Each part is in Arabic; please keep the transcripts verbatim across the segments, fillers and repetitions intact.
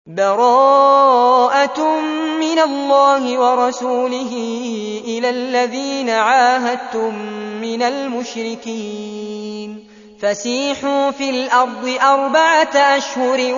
بَرَاءَةٌ مِّنَ اللَّهِ وَرَسُولِهِ إِلَى الَّذِينَ عَاهَدتُّم مِّنَ الْمُشْرِكِينَ فَسِيحُوا فِي الْأَرْضِ أَرْبَعَةَ أَشْهُرٍ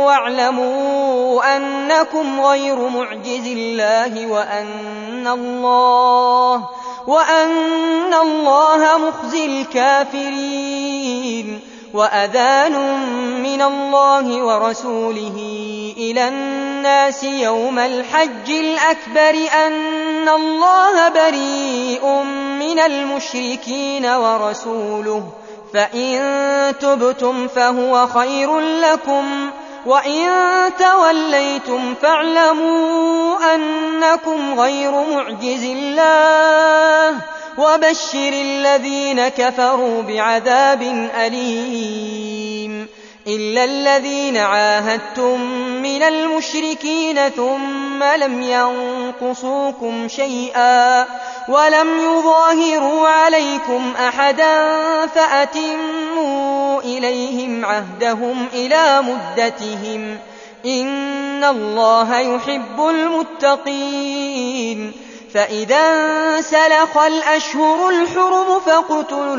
وَاعْلَمُوا أَنَّكُمْ غَيْرُ مُعْجِزِي اللَّهِ وَأَنَّ اللَّهَ وَأَنَّ اللَّهَ مُخْزِي الْكَافِرِينَ وَأَذَانٌ مِّنَ اللَّهِ وَرَسُولِهِ إِلَى النَّاسِ يَوْمَ الْحَجِّ الْأَكْبَرِ أَنَّ اللَّهَ بَرِيءٌ مِّنَ الْمُشْرِكِينَ وَرَسُولُهُ فَإِن تُبْتُمْ فَهُوَ خَيْرٌ لَّكُمْ وَإِن تَوَلَّيْتُمْ فَاعْلَمُوا أَنَّكُمْ غَيْرُ مُعْجِزِي اللَّهِ وَبَشِّرِ الَّذِينَ كَفَرُوا بِعَذَابٍ أَلِيمٍ إِلَّا الَّذِينَ عَاهَدتُّم مِّنَ الْمُشْرِكِينَ ثُمَّ لَمْ يَنقُصُوكُمْ شَيْئًا وَلَمْ يُظَاهِرُوا عَلَيْكُمْ أَحَدًا فَأَتِمُّوا إِلَيْهِمْ عَهْدَهُمْ إِلَىٰ مُدَّتِهِمْ ۚ إِنَّ اللَّهَ يُحِبُّ الْمُتَّقِينَ فَإِذَا انسَلَخَ الْأَشْهُرُ الْحُرُمُ فَاقْتُلُوا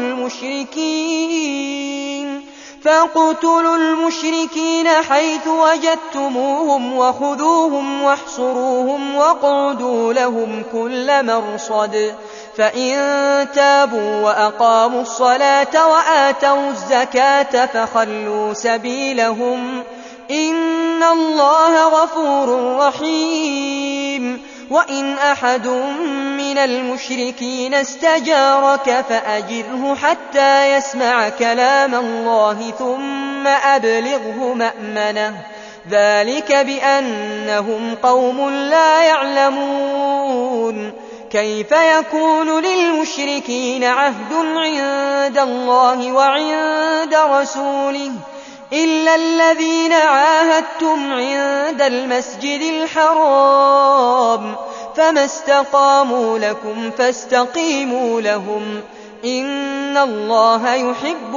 الْمُشْرِكِينَ فاقتلوا المشركين حيث وجدتموهم وخذوهم واحصروهم واقعدوا لهم كل مرصد فإن تابوا وأقاموا الصلاة وآتوا الزكاة فخلوا سبيلهم إن الله غفور رحيم. وإن أحد من المشركين استجارك فأجره حتى يسمع كلام الله ثم أبلغه مأمنه ذلك بأنهم قوم لا يعلمون. كيف يكون للمشركين عهد عند الله وعند رسوله إلا الذين عاهدتم عند المسجد الحرام فما استقاموا لكم فاستقيموا لهم إن الله يحب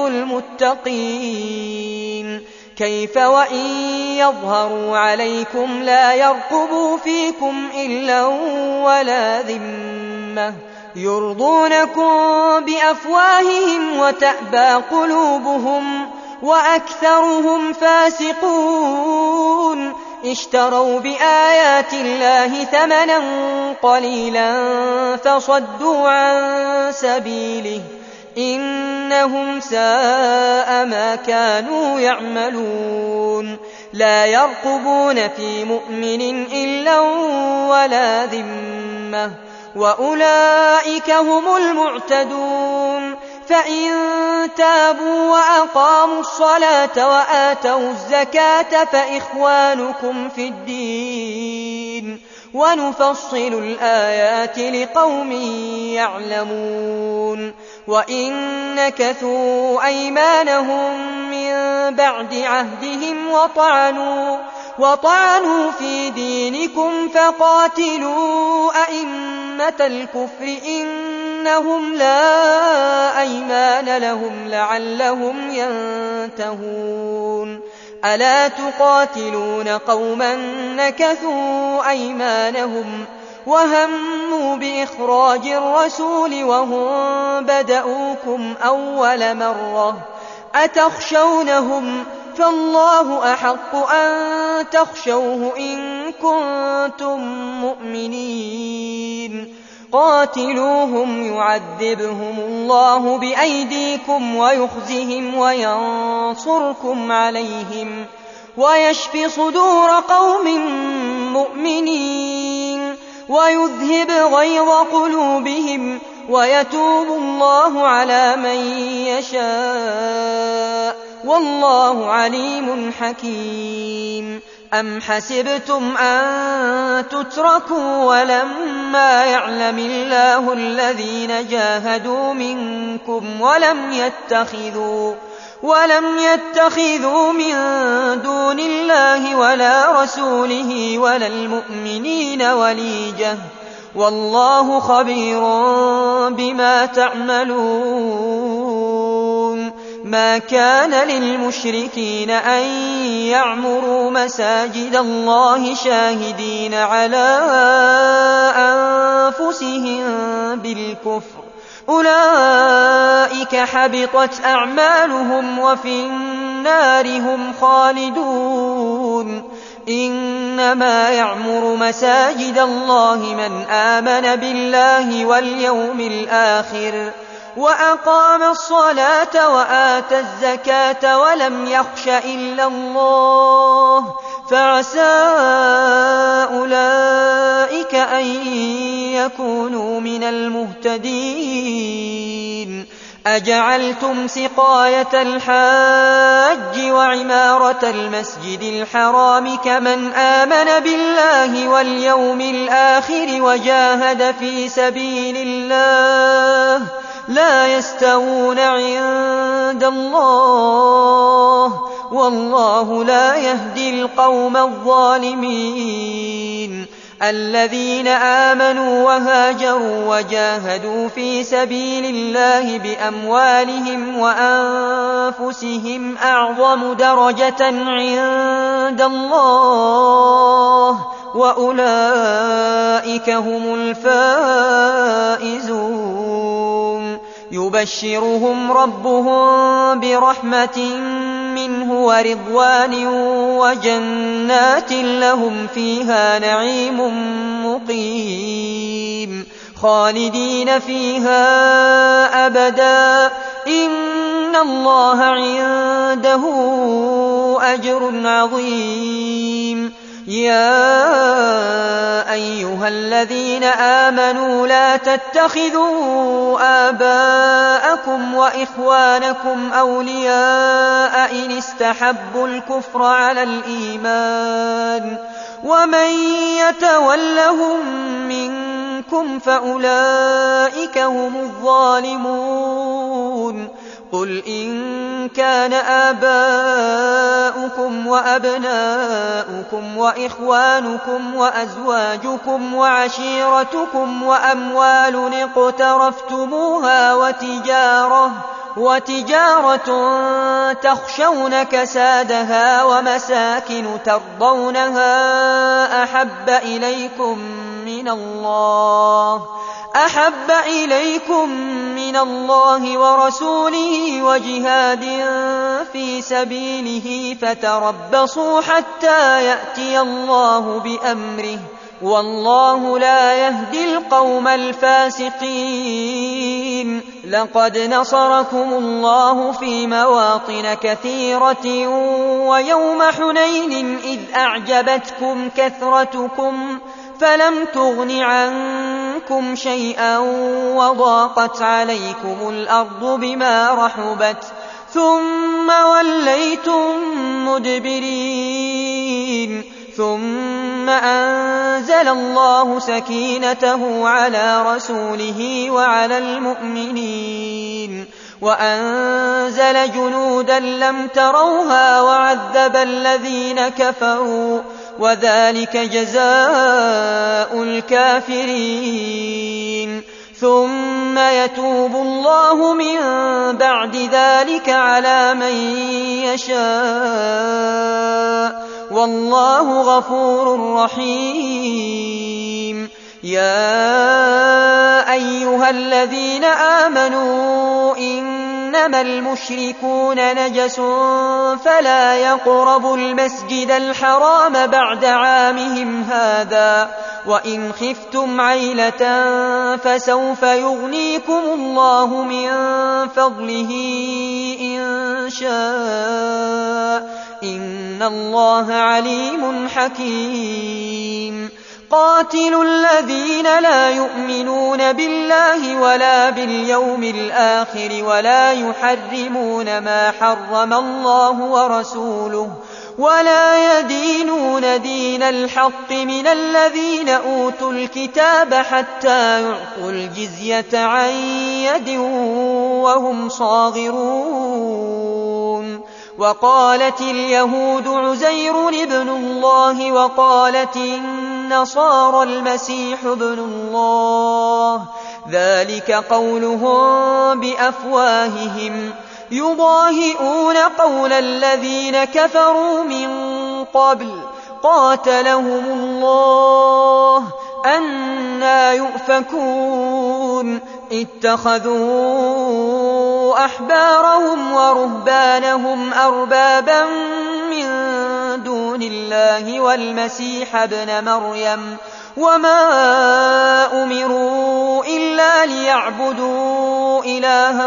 المتقين. كيف وإن يظهروا عليكم لا يرقبوا فيكم إلا ولا ذمة يرضونكم بأفواههم وتأبى قلوبهم وأكثرهم فاسقون. اشتروا بآيات الله ثمنا قليلا فصدوا عن سبيله إنهم ساء ما كانوا يعملون. لا يرقبون في مؤمن إلا ولا ذمة وأولئك هم المعتدون. فإن تابوا وأقاموا الصلاة وآتوا الزكاة فإخوانكم في الدين ونفصل الآيات لقوم يعلمون. وإن نكثوا أيمانهم من بعد عهدهم وطعنوا وطعنوا في دينكم فقاتلوا أئمة الكفر إنهم لا أيمان لهم لعلهم ينتهون. ألا تقاتلون قوما نكثوا أيمانهم وهموا بإخراج الرسول وهم بدؤوكم أول مرة أتخشونهم فالله أحق أن تخشوه إن كنتم مؤمنين. قاتلوهم يعذبهم الله بأيديكم ويخزهم وينصركم عليهم ويشف صدور قوم مؤمنين ويذهب غيظ قلوبهم ويتوب الله على من يشاء والله عليم حكيم. أم حسبتم أن تتركوا ولما يعلم الله الذين جاهدوا منكم ولم يتخذوا ولم يتخذوا من دون الله ولا رسوله ولا المؤمنين وليجة والله خبير بما تعملون. ما كان للمشركين أن يعمروا مساجد الله شاهدين على أنفسهم بالكفر، أولئك حبطت أعمالهم وفي النار هم خالدون. إنما يعمر مساجد الله من آمن بالله واليوم الآخر وأقام الصلاة وآتى الزكاة ولم يخش إلا الله، فعسى أولئك أن يكونوا من المهتدين. أجعلتم سقاية الحاج وعمارة المسجد الحرام كمن آمن بالله واليوم الآخر وجاهد في سبيل الله لا يستوون عند الله، والله لا يهدي القوم الظالمين. الذين آمنوا وهاجروا وجاهدوا في سبيل الله بأموالهم وأنفسهم أعظم درجة عند الله، وأولئك هم الفائزون. يبشرهم ربهم برحمة منه ورضوان وجنات لهم فيها نعيم مقيم خالدين فيها أبدا، إن الله عنده أجر عظيم. يا أيها الذين آمنوا لا تتخذوا آباءكم وإخوانكم أولياء إن استحبوا الكفر على الإيمان، ومن يتولهم منكم فأولئك هم الظالمون. قل إن كان آباؤكم وأبناؤكم وإخوانكم وأزواجكم وعشيرتكم وأموال اقترفتموها وتجارة وتجارة تخشون كسادها ومساكن ترضونها أحب إليكم من الله أحب إليكم من الله ورسوله وجهاد في سبيله فتربصوا حتى يأتي الله بأمره، والله لا يهدي القوم الفاسقين. لقد نصركم الله في مواطن كثيرة ويوم حنين إذ أعجبتكم كثرتكم فلم تغن عنكم شيئا وضاقت عليكم الأرض بما رحبت ثم وليتم مدبرين، ثم أنزل الله سكينته على رسوله وعلى المؤمنين وأنزل جنودا لم تروها وعذب الذين كفروا، وذلك جزاء الكافرين. ثم يتوب الله من بعد ذلك على من يشاء، والله غفور رحيم. يا أيها الذين آمنوا إنما المشركون نجس فلا يقربوا المسجد الحرام بعد عامهم هذا، وإن خفتم عيلة فسوف يغنيكم الله من فضله إن شاء، إن الله عليم حكيم. قاتلوا الذين لا يؤمنون بالله ولا باليوم الآخر ولا يحرمون ما حرم الله ورسوله ولا يدينون دين الحق من الذين أوتوا الكتاب حتى يعطوا الجزية عن يد وهم صاغرون. وقالت اليهود عزير ابن الله وقالت النصارى المسيح ابن الله، ذلك قولهم بأفواههم يضاهئون قول الذين كفروا من قبل قاتلهم الله أنى يؤفكون اتخذوا أحبارهم ورهبانهم أربابا من دون الله والمسيح ابن مريم وما أمروا إلا ليعبدوا إلها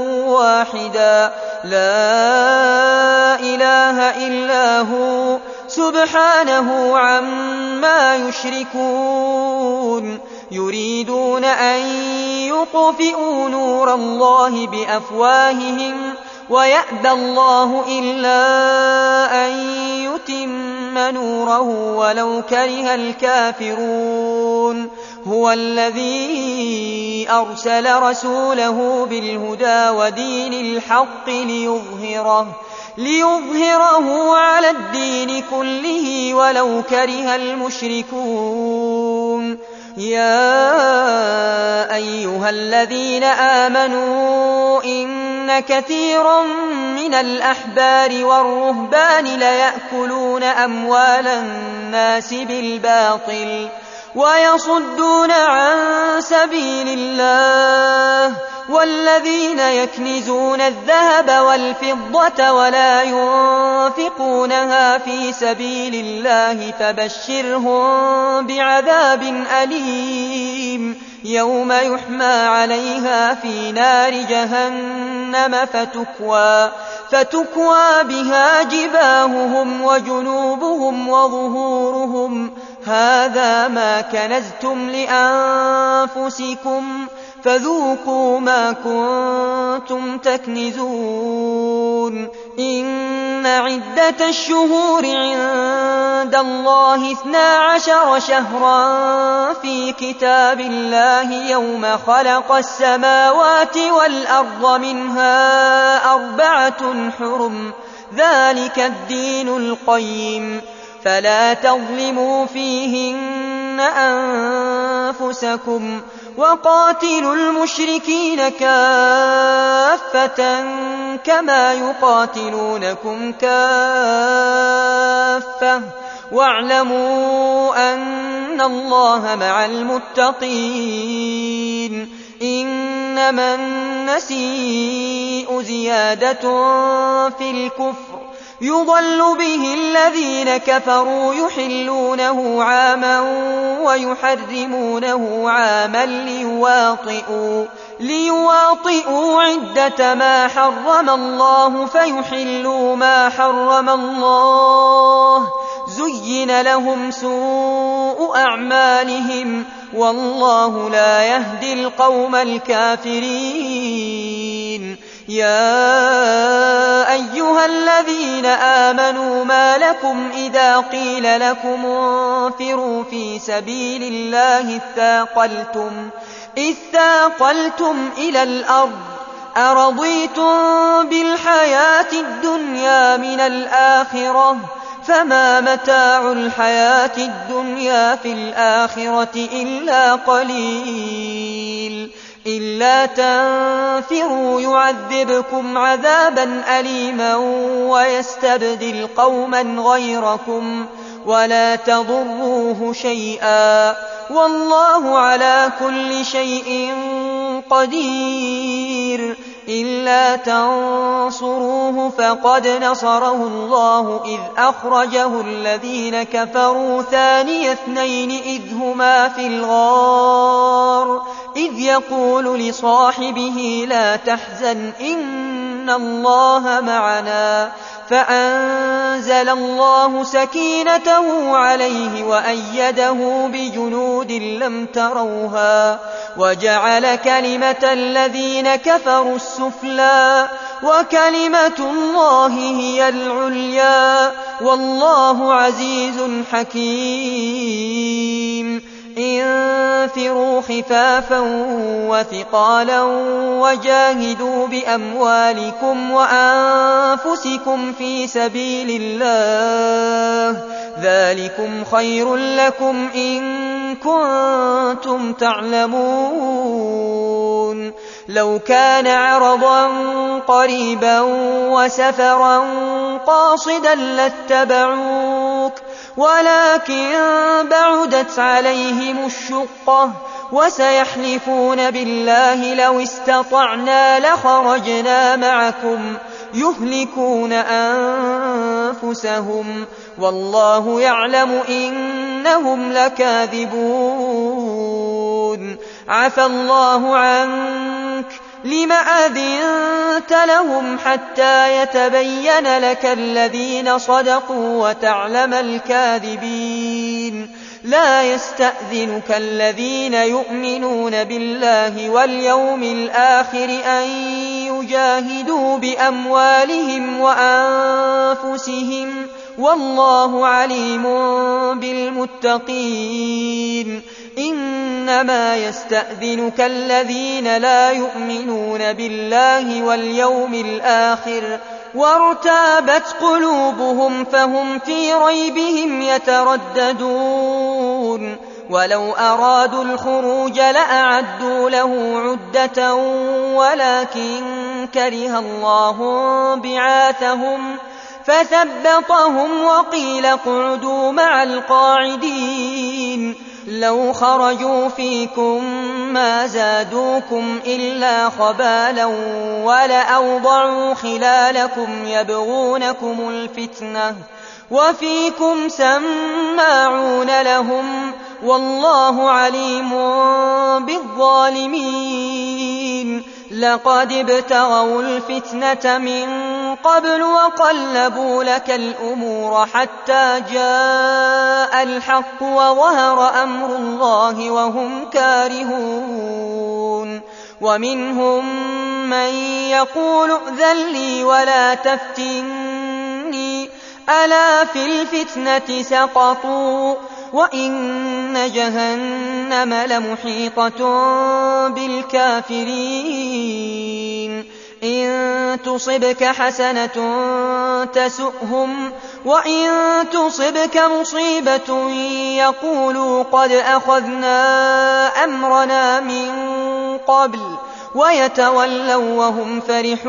واحدا لا إله إلا هو سبحانه عما يشركون يريدون أن يطفئوا نور الله بأفواههم ويأبى الله إلا أن يتم نوره ولو كره الكافرون هو الذي أرسل رسوله بالهدى ودين الحق ليظهره ليظهره على الدين كله ولو كره المشركون يا أيها الذين آمنوا إن كثيرا من الأحبار والرهبان ليأكلون أموال الناس بالباطل ويصدون عن سبيل الله والذين يكنزون الذهب والفضة ولا ينفقونها في سبيل الله فبشرهم بعذاب أليم يوم يحمى عليها في نار جهنم فتكوى, فتكوى بها جباههم وجنوبهم وظهورهم هذا ما كنزتم لأنفسكم فذوقوا ما كنتم تكنزون إن عدة الشهور عند الله اثنا عشر شهرا في كتاب الله يوم خلق السماوات والأرض منها أربعة حرم ذلك الدين القيم فلا تظلموا فيهن أنفسكم وقاتلوا المشركين كافة كما يقاتلونكم كافة واعلموا أن الله مع المتقين إنما النسيء زيادة في الكفر يضل به الذين كفروا يحلونه عاما ويحرمونه عاما ليواطئوا, ليواطئوا عدة ما حرم الله فيحلوا ما حرم الله زين لهم سوء أعمالهم والله لا يهدي القوم الكافرين يا أيها الذين آمنوا ما لكم إذا قيل لكم انفروا في سبيل الله اثاقلتم, اثاقلتم إلى الأرض أرضيتم بالحياة الدنيا من الآخرة فما متاع الحياة الدنيا في الآخرة إلا قليل إلا تنفروا يعذبكم عذابا أليما ويستبدل قوما غيركم ولا تضروه شيئا والله على كل شيء قدير إلا تنصروه فقد نصره الله إذ أخرجه الذين كفروا ثاني اثنين إذ هما في الغار إذ يقول لصاحبه لا تحزن إن الله معنا فأنزل الله سكينته عليه وأيده بجنود لم تروها وجعل كلمة الذين كفروا السفلى وكلمة الله هي العليا والله عزيز حكيم انفروا خفافا وثقالا وجاهدوا بأموالكم وأنفسكم في سبيل الله ذلكم خير لكم إن كنتم تعلمون لو كان عرضا قريبا وسفرا قاصدا لاتبعوك ولكن بعدت عليهم الشقة وسيحلفون بالله لو استطعنا لخرجنا معكم يهلكون أنفسهم والله يعلم إنهم لكاذبون عفى الله عنك لم أذنت لهم حتى يتبين لك الذين صدقوا وتعلم الكاذبين لا يستأذنك الذين يؤمنون بالله واليوم الآخر أن يجاهدوا بأموالهم وأنفسهم والله عليم بالمتقين إنما يستأذنك الذين لا يؤمنون بالله واليوم الآخر وارتابت قلوبهم فهم في ريبهم يترددون ولو أرادوا الخروج لأعدوا له عدة ولكن كره الله بعاثهم فثبطهم وقيل اقعدوا مع القاعدين لو خرجوا فيكم ما زادوكم إلا خبالا ولأوضعوا خلالكم يبغونكم الفتنة وفيكم سماعون لهم والله عليم بالظالمين لقد ابتغوا الفتنة من قبل وقلبوا لك الأمور حتى جاء الحق وظهر أمر الله وهم كارهون ومنهم من يقول ائذن لي ولا تفتني ألا في الفتنة سقطوا وإن جهنم لمحيطة بالكافرين إن تصبك حسنة تسؤهم وإن تصبك مصيبة يقولوا قد أخذنا أمرنا من قبل ويتولوا وهم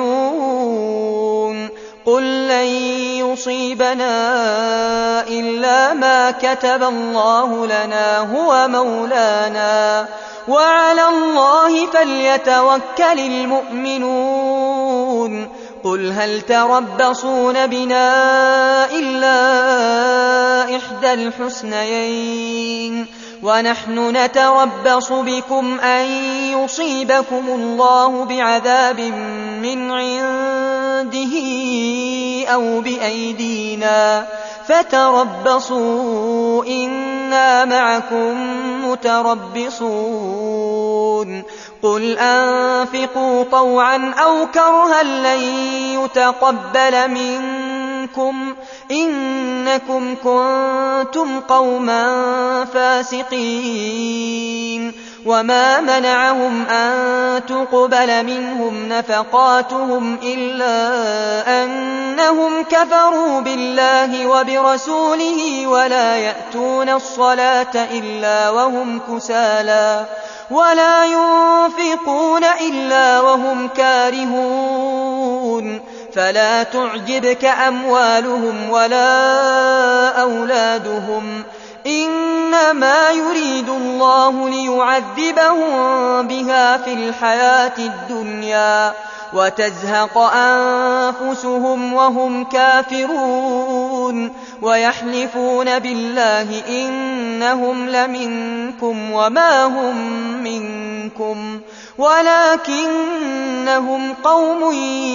فرحون قل لن يصيبنا إلا ما كتب الله لنا هو مولانا وعلى الله فليتوكل المؤمنون قل هل تربصون بنا إلا إحدى الحسنيين ونحن نتربص بكم أن يصيبكم الله بعذاب من عنده أو بأيدينا فتربصوا إنا معكم متربصون قل أنفقوا طوعا أو كرها لن يتقبل منكم إنكم كنتم قوما فاسقين وما منعهم أن تقبل منهم نفقاتهم إلا أنهم كفروا بالله وبرسوله ولا يأتون الصلاة إلا وهم كسالى ولا ينفقون إلا وهم كارهون فلا تعجبك أموالهم ولا أولادهم إنما يريد الله ليعذبهم بها في الحياة الدنيا وتزهق أنفسهم وهم كافرون ويحلفون بالله إنهم لمنكم وما هم منكم ولكنهم قوم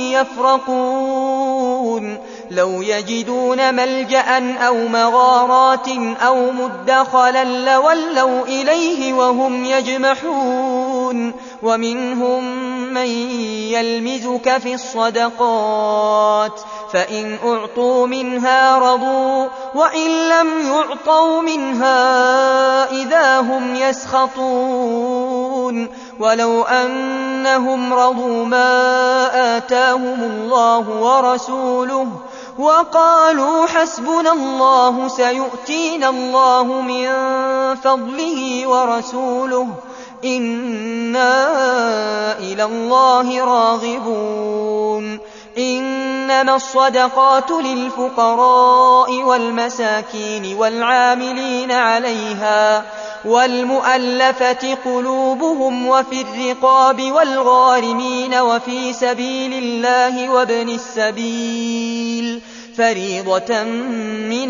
يفرقون لو يجدون ملجأ أو مغارات أو مدخلا لولوا إليه وهم يجمحون ومنهم من يلمزك في الصدقات فإن أعطوا منها رضوا وإن لم يعطوا منها إذا هم يسخطون ولو أنهم رضوا ما آتاهم الله ورسوله وقالوا حسبنا الله سيؤتينا الله من فضله ورسوله إنا إلى الله راغبون إنما الصدقات للفقراء والمساكين والعاملين عليها والمؤلفة قلوبهم وفي الرقاب والغارمين وفي سبيل الله وابن السبيل فريضة من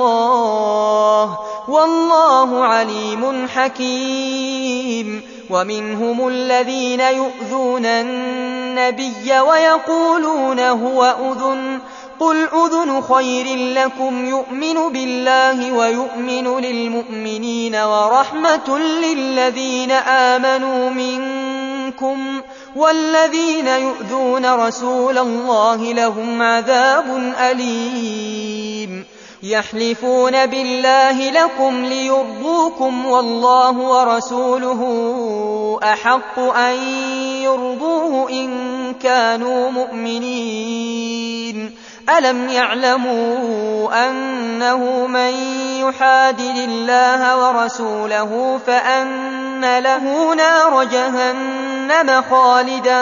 الله والله عليم حكيم. ومنهم الذين يؤذون النبي ويقولون هو أذن قل أذن خير لكم يؤمن بالله ويؤمن للمؤمنين ورحمة للذين آمنوا منكم والذين يؤذون رسول الله لهم عذاب أليم. يحلفون بالله لكم ليرضوكم والله ورسوله أحق أن يرضوه إن كانوا مؤمنين. ألم يعلموا أنه من يحادد الله ورسوله فأن له نار جهنم خالدا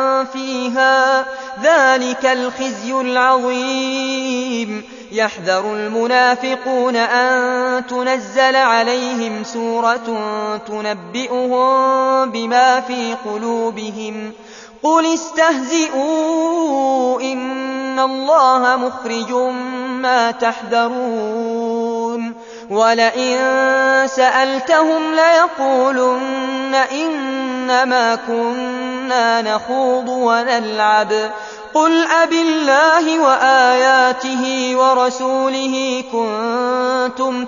فيها ذلك الخزي العظيم. يحذر المنافقون أن تنزل عليهم سورة تنبئهم بما في قلوبهم قل استهزئوا إن الله مخرج ما تحذرون ولئن سألتهم ليقولن إنما كنا نخوض ونلعب قل أبالله وآياته ورسوله كنتم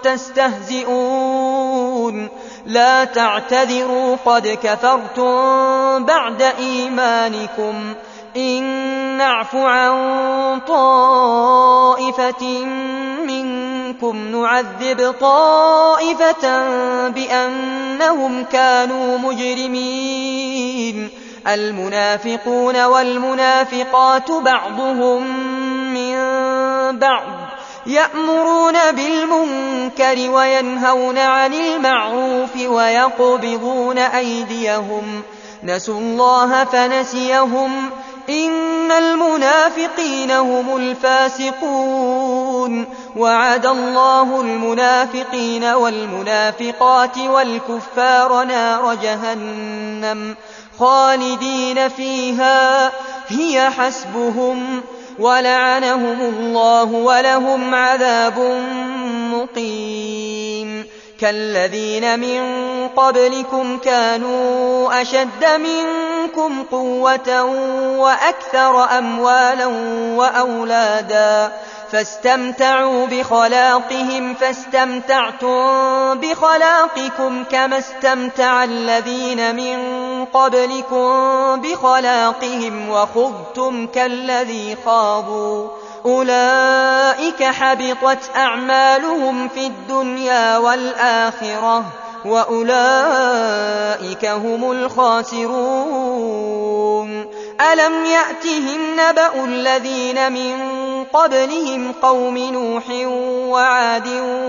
تستهزئون لا تعتذروا قد كفرتم بعد إيمانكم إن نعف عن طائفة منكم نعذب طائفة بأنهم كانوا مجرمين. المنافقون والمنافقات بعضهم من بعض يأمرون بالمنكر وينهون عن المعروف ويقبضون أيديهم نسوا الله فنسيهم إن المنافقين هم الفاسقون. وعد الله المنافقين والمنافقات والكفار نار جهنم خالدين فيها هي حسبهم ولعنهم الله ولهم عذاب مقيم. كالذين من قبلكم كانوا أشد منكم قوة وأكثر أموالا وأولادا فاستمتعوا بخلاقهم فاستمتعتم بخلاقكم كما استمتع الذين من قبلكم بخلاقهم وخضتم كالذي خاضوا أولئك حبطت أعمالهم في الدنيا والآخرة وأولئك هم الخاسرون. ألم يأتهم نبأ الذين من قبلهم قوم نوح وعاد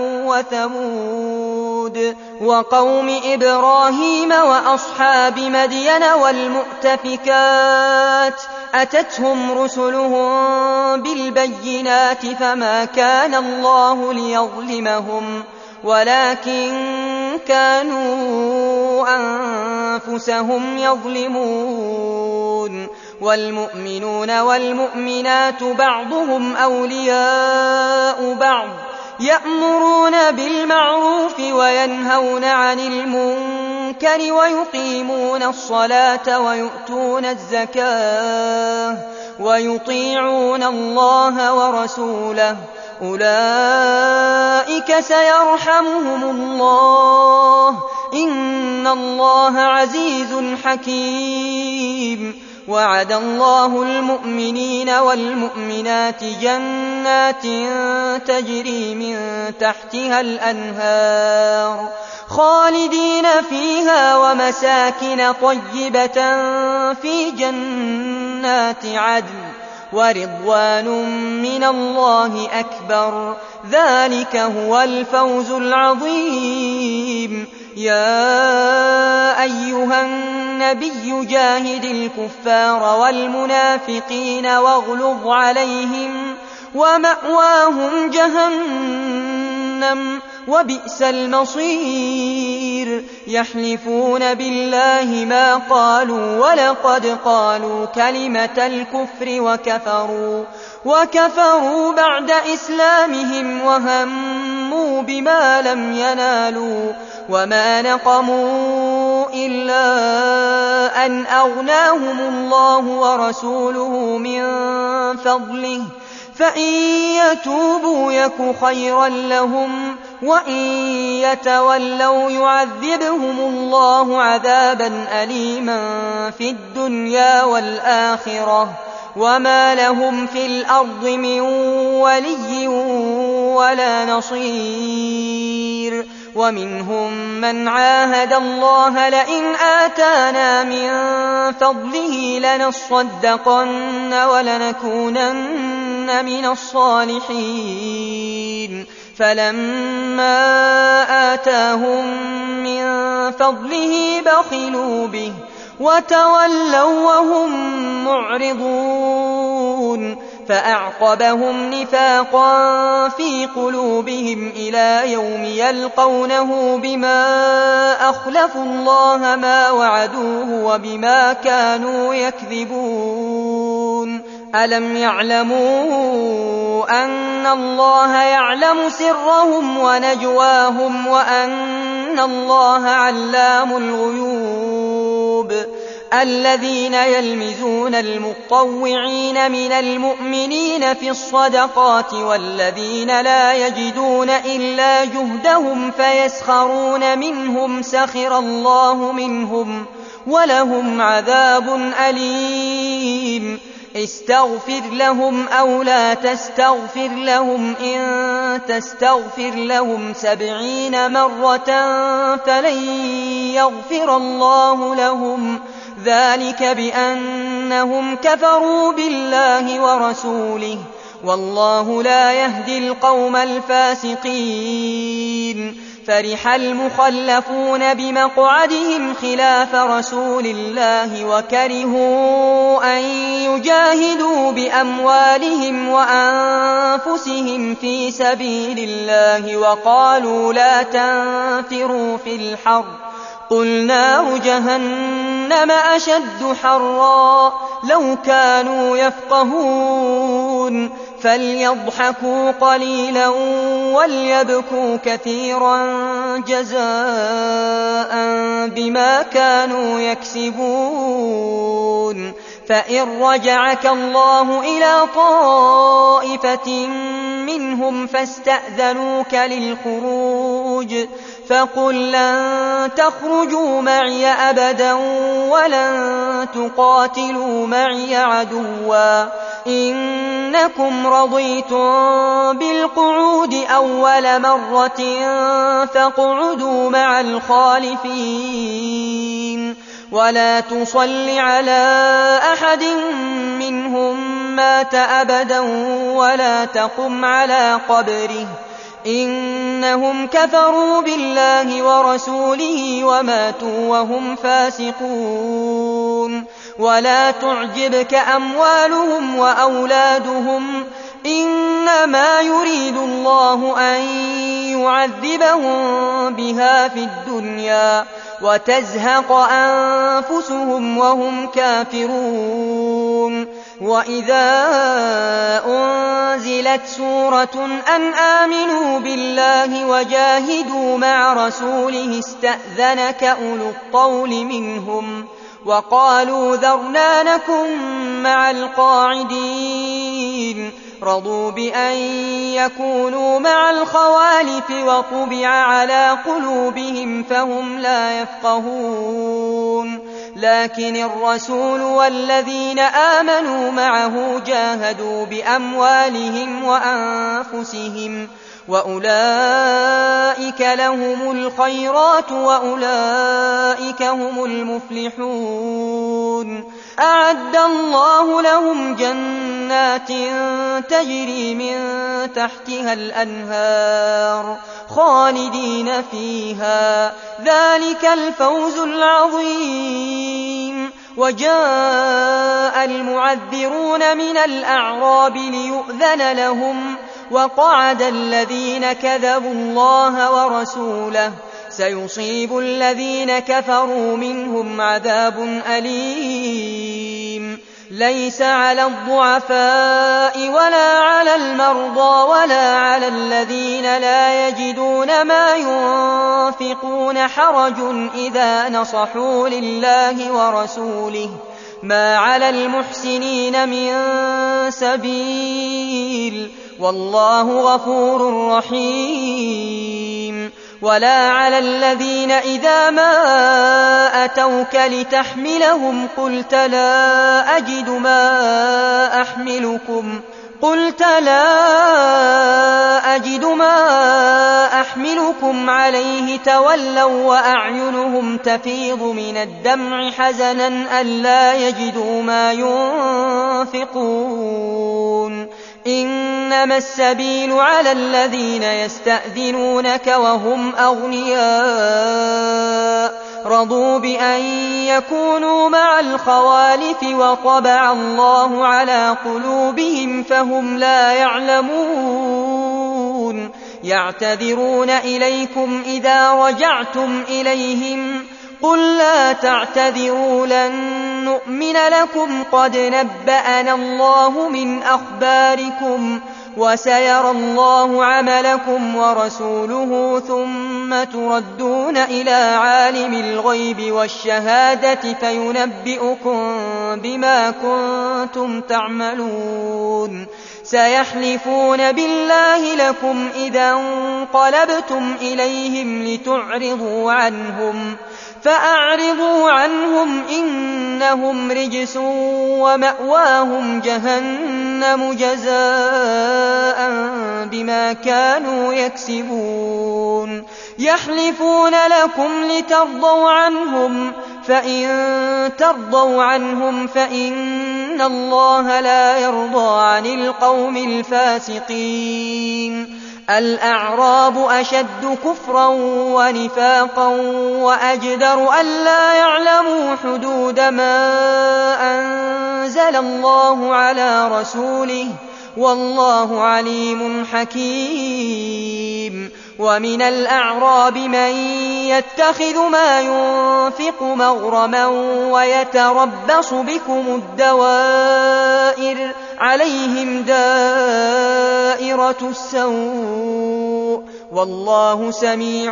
وثمود وقوم إبراهيم وأصحاب مدين والمؤتفكات أتتهم رسلهم بالبينات فما كان الله ليظلمهم ولكن كانوا أنفسهم يظلمون. والمؤمنون والمؤمنات بعضهم أولياء بعض يأمرون بالمعروف وينهون عن المنكر ويقيمون الصلاة ويؤتون الزكاة ويطيعون الله ورسوله أولئك سيرحمهم الله إن الله عزيز حكيم. وعد الله المؤمنين والمؤمنات جنات تجري من تحتها الأنهار خالدين فيها ومساكن طيبة في جنات عدن ورضوان من الله أكبر، ذلك هو الفوز العظيم. يا أيها النبي جاهد الكفار والمنافقين واغلظ عليهم، ومأواهم جهنم وبئس المصير. يحلفون بالله ما قالوا ولقد قالوا كلمة الكفر وكفروا وكفروا بعد إسلامهم وهموا بما لم ينالوا، وما نقموا إلا أن أغناهم الله ورسوله من فضله، فإن يتوبوا يك خيرا لهم، وإن يتولوا يعذبهم الله عذابا أليما في الدنيا والآخرة، وما لهم في الأرض من ولي ولا نصير. ومنهم من عاهد الله لئن آتانا من فضله لنصدقن ولنكونن من الصالحين، فلما آتاهم من فضله بخلوا به وتولوا وهم معرضون، فأعقبهم نفاقا في قلوبهم إلى يوم يلقونه بما أخلفوا الله ما وعدوه وبما كانوا يكذبون. ألم يعلموا أن الله يعلم سرهم ونجواهم وأن الله علام الغيوب؟ الذين يلمزون المطوعين من المؤمنين في الصدقات والذين لا يجدون إلا جهدهم فيسخرون منهم سخر الله منهم ولهم عذاب أليم. استغفر لهم أو لا تستغفر لهم، إن تستغفر لهم سبعين مرة فلن يغفر الله لهم، ذلك بأنهم كفروا بالله ورسوله، والله لا يهدي القوم الفاسقين. فرح المخلفون بمقعدهم خلاف رسول الله وكرهوا أن يجاهدوا بأموالهم وأنفسهم في سبيل الله، وقالوا لا تنفروا في الحر، قل نار جهنم أشد حرا، لو كانوا يفقهون. فليضحكوا قليلا وليبكوا كثيرا جزاء بما كانوا يكسبون. فإن رجعك الله إلى طائفة منهم فاستأذنوك للخروج فقل لن تخرجوا معي أبدا ولن تقاتلوا معي عدوا، إنكم رضيتم بالقعود أول مرة فاقعدوا مع الخالفين، ولا تصل على أحد منهم مات أبدا ولا تقم على قبره، إنهم كفروا بالله ورسوله وماتوا وهم فاسقون. ولا تعجبك أموالهم وأولادهم، إنما يريد الله أن يعذبهم بها في الدنيا وتزهق أنفسهم وهم كافرون. وإذا أنزلت سورة أن آمنوا بالله وجاهدوا مع رسوله استأذنك أولو الطول منهم وقالوا ذرنا نكن مع القاعدين، رضوا بأن يكونوا مع الخوالف وطبع على قلوبهم فهم لا يفقهون. لكن الرسول والذين آمنوا معه جاهدوا بأموالهم وأنفسهم، وأولئك لهم الخيرات وأولئك هم المفلحون. أعد الله لهم جنات تجري من تحتها الأنهار خالدين فيها، ذلك الفوز العظيم. وجاء المعذرون من الأعراب ليؤذن لهم، وقعد الذين كذبوا الله ورسوله، سيصيب الذين كفروا منهم عذاب أليم. ليس على الضعفاء ولا على المرضى ولا على الذين لا يجدون ما ينفقون حرج إذا نصحوا لله ورسوله، ما على المحسنين من سبيل، والله غفور رحيم. ولا على الذين إذا ما أتوك لتحملهم قلت لا أجد ما أحملكم قلت لا أجد ما أحملكم عليه تولوا وأعينهم تفيض من الدمع حزنا ألا يجدوا ما ينفقون. إنما السبيل على الذين يستأذنونك وهم أغنياء رضوا بأن يكونوا مع الخوالف وطبع الله على قلوبهم فهم لا يعلمون. يعتذرون إليكم إذا رجعتم إليهم قل لا تعتذروا لن نؤمن لكم قد نبأنا الله من أخباركم وسيرى الله عملكم ورسوله ثم تردون إلى عالم الغيب والشهادة فينبئكم بما كنتم تعملون. سيحلفون بالله لكم إذا انقلبتم إليهم لتعرضوا عنهم فأعرضوا عنهم إنهم رجس ومأواهم جهنم جزاء بما كانوا يكسبون. يحلفون لكم لترضوا عنهم فإن ترضوا عنهم فإن الله لا يرضى عن القوم الفاسقين. الأعراب أشد كفرا ونفاقا وأجدر ألا يعلموا حدود ما أنزل الله على رسوله والله عليم حكيم. ومن الأعراب من يتخذ ما ينفق مغرما ويتربص بكم الدوائر عليهم دائرة السوء والله سميع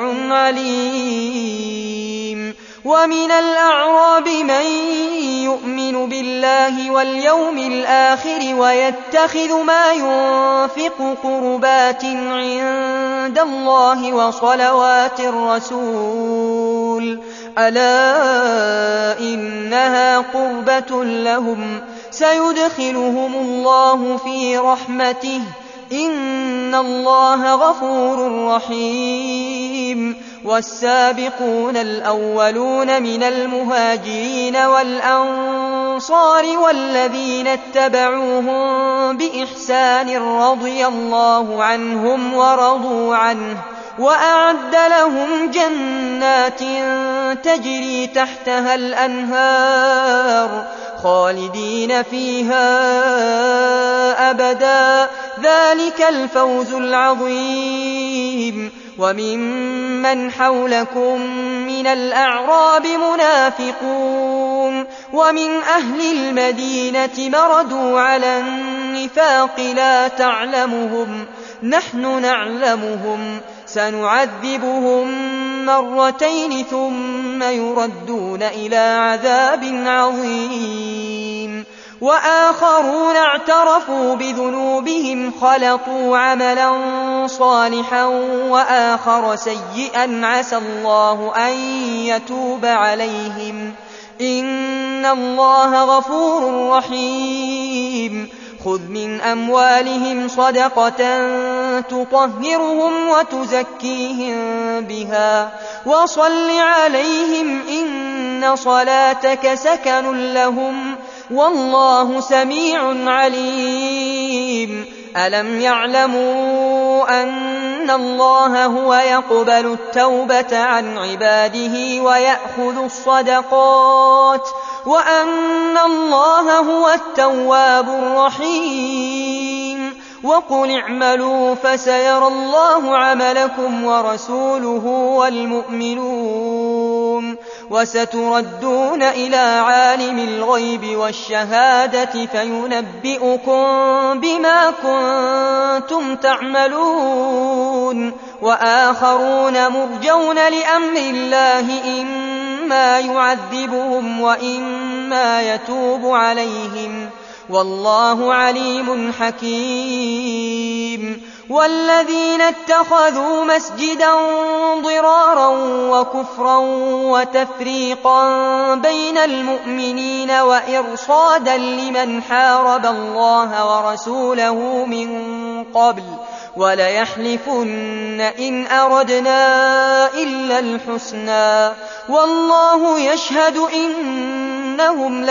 عليم. ومن الأعراب من يؤمن بالله واليوم الآخر ويتخذ ما ينفق قربات عند الله وصلوات الرسول ألا إنها قربة لهم سيدخلهم الله في رحمته إن الله غفور رحيم. والسابقون الأولون من المهاجرين والأنصار والذين اتبعوهم بإحسان رضي الله عنهم ورضوا عنه وأعد لهم جنات تجري تحتها الأنهار خالدين فيها أبدا ذلك الفوز العظيم. وممن حولكم من الأعراب منافقون ومن أهل المدينة مردوا على النفاق لا تعلمهم نحن نعلمهم سنعذبهم مرتين ثم يردون إلى عذاب عظيم. وآخرون اعترفوا بذنوبهم خلطوا عملا صالحا وآخر سيئا عسى الله أن يتوب عليهم إن الله غفور رحيم. خذ من أموالهم صدقة تطهرهم وتزكيهم بها وصل عليهم إن صلاتك سكن لهم والله سميع عليم. ألم يعلموا أن الله هو يقبل التوبة عن عباده ويأخذ الصدقات وأن الله هو التواب الرحيم؟ وقل اعملوا فسيرى الله عملكم ورسوله والمؤمنون وستردون إلى عالم الغيب والشهادة فينبئكم بما كنتم تعملون. وآخرون مرجون لأمر الله إما يعذبهم وإما يتوب عليهم والله عليم حكيم. والذين اتخذوا مسجدا ضرارا وكفرا وتفريقا بين المؤمنين وإرصادا لمن حارب الله ورسوله من قبل وليحلفن إن أردنا إلا الحسنى والله يشهد إنهم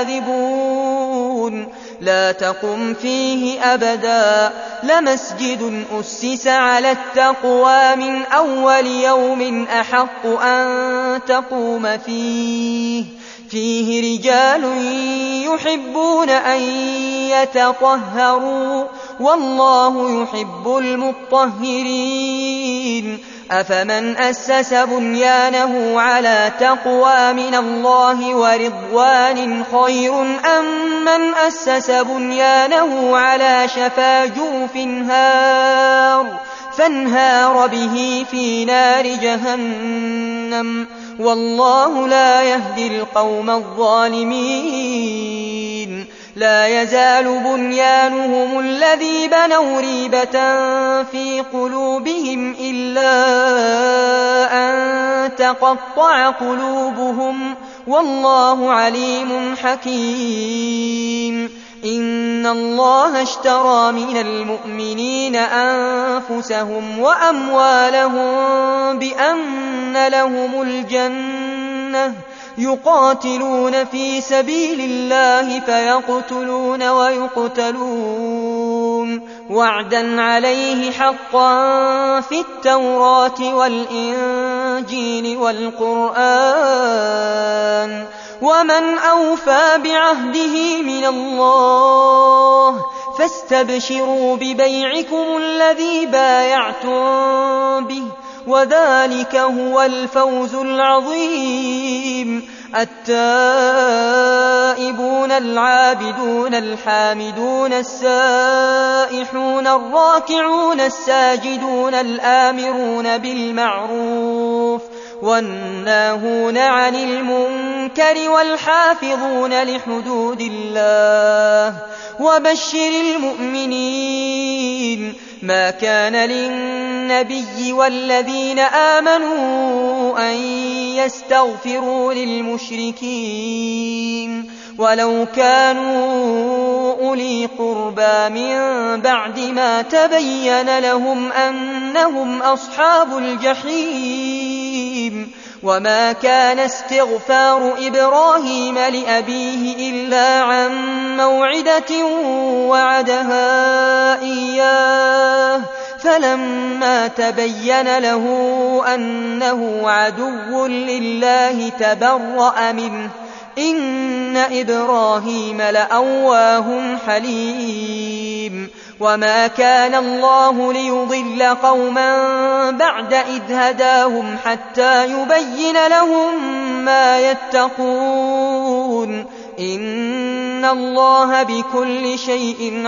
لكاذبون. لا تقم فيه أبدا لمسجد أسس على التقوى من أول يوم أحق أن تقوم فيه فيه رجال يحبون أن يتطهروا والله يحب المطهرين. أفمن أسس بنيانه على تقوى من الله ورضوان خير أم من أسس بنيانه على شفا جرف هار فانهار به في نار جهنم والله لا يهدي القوم الظالمين. لا يزال بنيانهم الذي بنوا ريبة في قلوبهم إلا أن تقطع قلوبهم والله عليم حكيم. إن الله اشترى من المؤمنين أنفسهم وأموالهم بأن لهم الجنة يقاتلون في سبيل الله فيقتلون ويقتلون وعدا عليه حقا في التوراة والإنجيل والقرآن ومن أوفى بعهده من الله فاستبشروا ببيعكم الذي بايعتم به وذلك هو الفوز العظيم. التائبون العابدون الحامدون السائحون الراكعون الساجدون الآمرون بالمعروف والناهون عن المنكر والحافظون لحدود الله وبشر المؤمنين. ما كان للنبي والذين آمنوا أن يستغفروا للمشركين ولو كانوا أولي قربى من بعد ما تبين لهم أنهم أصحاب الجحيم. وما كان استغفار إبراهيم لأبيه إلا عن موعدة وعدها إياه فلما تبين له أنه عدو لله تبرأ منه إن إبراهيم لأواه حليم. وما كان الله ليضل قوما بعد إذ هداهم حتى يبين لهم ما يتقون إن الله بكل شيء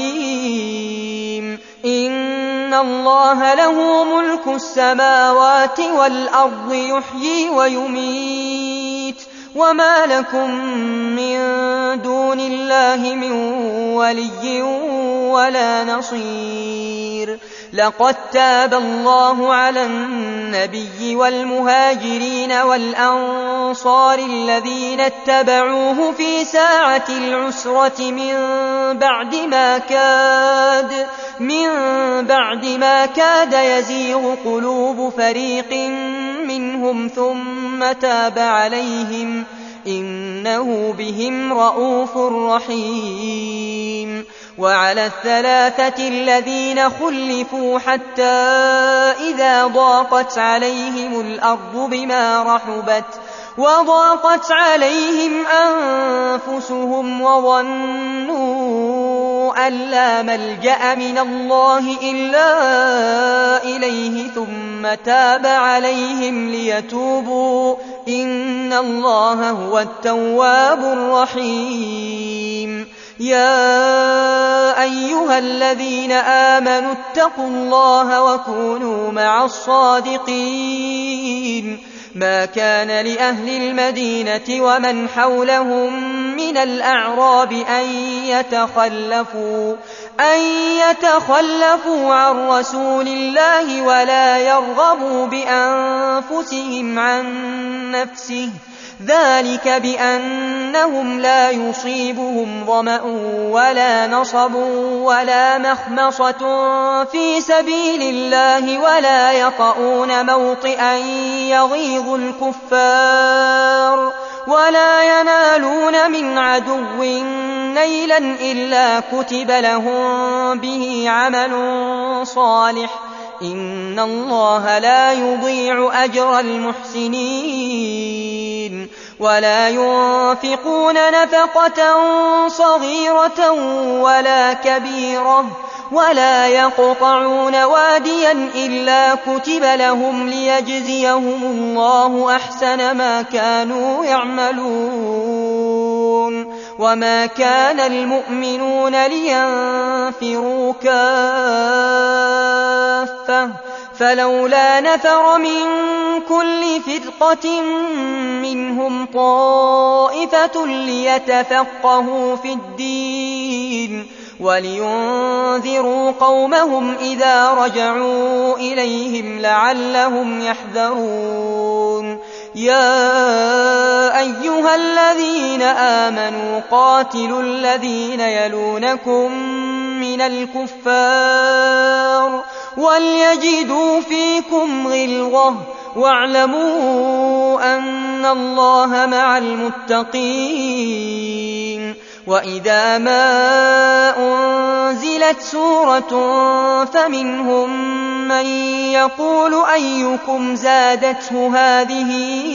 عليم. إن الله له ملك السماوات والأرض يحيي ويميت وما لكم من دون الله من ولي ولا نصير. لقد تاب الله على النبي والمهاجرين والأنصار الذين اتبعوه في ساعة العسرة من بعد ما كاد من بعد ما كاد يزيغ قلوب فريق منهم ثم تاب عليهم إنه بهم رءوف رحيم. وعلى الثلاثة الذين خلفوا حتى إذا ضاقت عليهم الأرض بما رحبت وضاقت عليهم أنفسهم وظنوا أن لا ملجأ من الله إلا إليه ثم تاب عليهم ليتوبوا إن الله هو التواب الرحيم. يا أيها الذين آمنوا اتقوا الله وكونوا مع الصادقين. ما كان لأهل المدينة ومن حولهم من الأعراب أن يتخلفوا أن يتخلفوا عن رسول الله ولا يرغبوا بأنفسهم عن نفسه، ذلك بأنهم لا يصيبهم ظمأ ولا نصب ولا مخمصة في سبيل الله ولا يطؤون موطئا يغيظ الكفار ولا ينالون من عدو نيلا إلا كتب لهم به عمل صالح إن الله لا يضيع أجر المحسنين. ولا ينفقون نفقة صغيرة ولا كبيرة ولا يقطعون واديا إلا كتب لهم ليجزيهم الله أحسن ما كانوا يعملون. وما كان المؤمنون لينفروا كافة فلولا نفر من كل فرقة منهم طائفة ليتفقهوا في الدين ولينذروا قومهم إذا رجعوا إليهم لعلهم يحذرون. يا أيها الذين آمنوا قاتلوا الذين يلونكم من الكفار وليجدوا فيكم غلظة واعلموا أن الله مع المتقين. وإذا ما أنزلت سورة فمنهم من يقول أيكم زادته هذه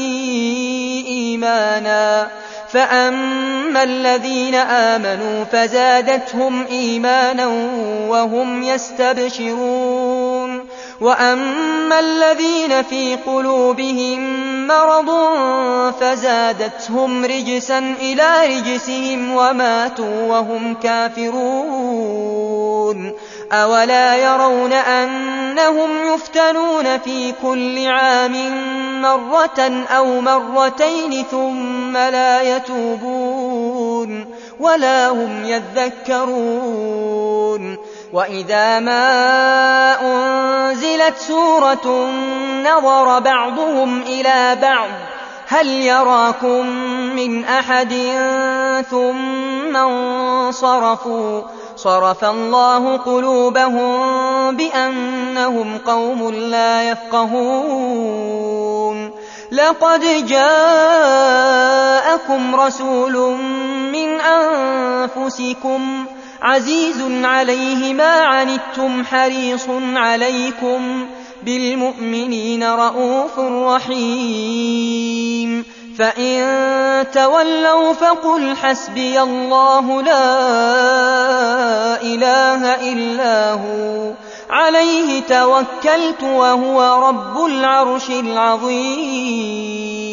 إيمانا فأما الذين آمنوا فزادتهم إيمانا وهم يستبشرون وأما الذين في قلوبهم مرض فزادتهم رجسا إلى رجسهم وماتوا وهم كافرون. أولا يرون أنهم يفتنون في كل عام مرة أو مرتين ثم لا يتوبون ولا هم يذكرون. وإذا ما أنزلت سورة نظر بعضهم إلى بعض هل يراكم من أحد ثم انصرفوا صرف الله قلوبهم بأنهم قوم لا يفقهون. لقد جاءكم رسول من أنفسكم عزيز عليه ما عنتم حريص عليكم بالمؤمنين رءوف رحيم. فإن تولوا فقل حسبي الله لا إله إلا هو عليه توكلت وهو رب العرش العظيم.